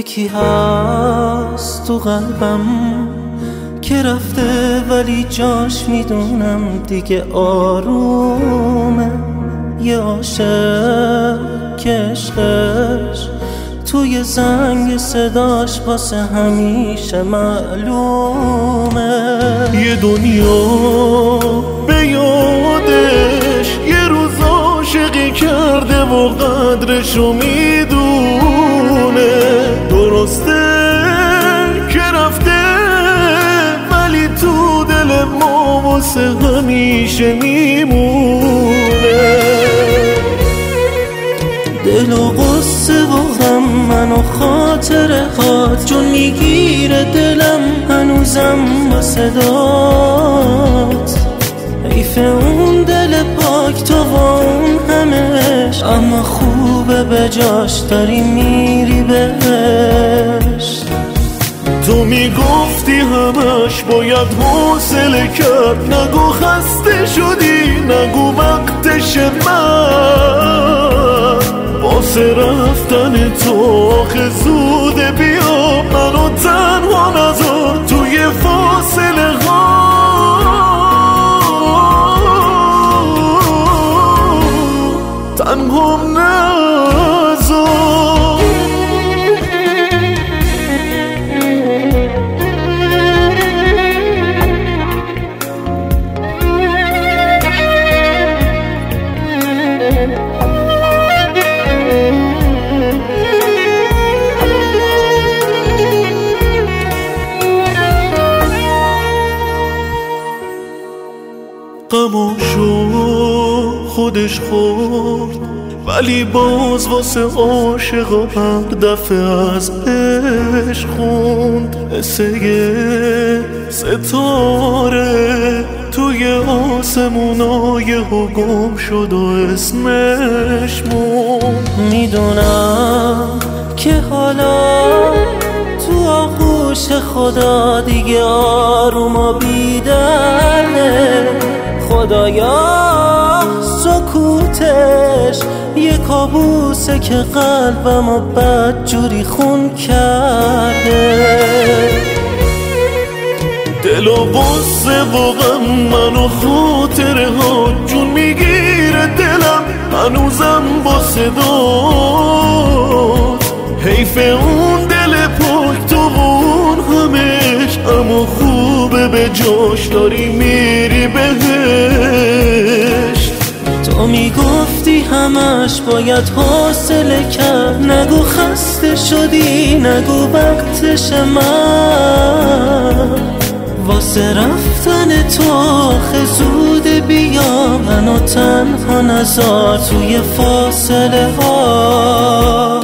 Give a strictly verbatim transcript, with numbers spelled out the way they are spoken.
یکی هست تو قلبم که رفته ولی جاش میدونم دیگه آرومه. یه عاشق که عشقش توی زنگ صداش واسه همیشه معلومه. یه دنیا به یادش یه روز عاشقی کرده و قدرشو میدونه. درسته که رفته ولی تو دل ما واسه همیشه میمونه. دل و قصه و غم من و خاطره هات جون میگیره دلم هنوزم با صدات. حیف اون دل پاک تو و اون همش، اما خوبه به جاش داری میری بهش. تو میگفتی همش باید حوصله کرد، نگو خسته شدی نگو وقتش من. واسه رفتن تو آخه زوده بیا، منو تنها نذار توی فاصله ها. تنهام نذار. غماشو خودش خورد ولی باز واسه عاشقا هر دفعه از عشق خوند. مثل یه ستاره توی آسمونای ها گم شد و اسمش موند. میدونم که حالا تو آغوش خدا دیگه آروم و بیدرده. خدایا سکوتش یه کابوسه که قلبمو بدجوری خون کرده. دل و غصه و غم من و خاطره ها جون میگیره دلم هنوزم با صدات. حیف اون دل پاک تو و اون همش، اما خوبه به جاش داری میری بهشت. تو میگفتی همش باید حوصله کرد، نگو خسته شدی نگو وقتش من. واسه رفتن تو آخه زوده بیا، منو تنها نذار توی فاصله ها.